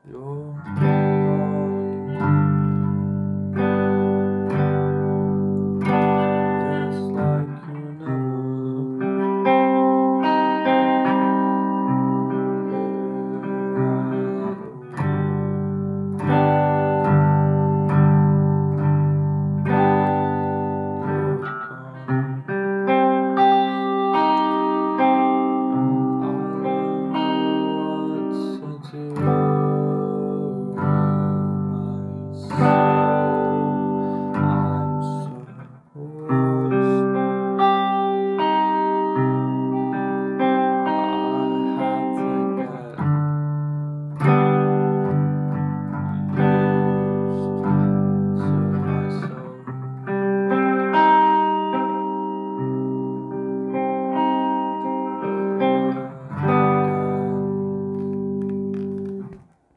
You're gone. It's like you never. I don't know what to do.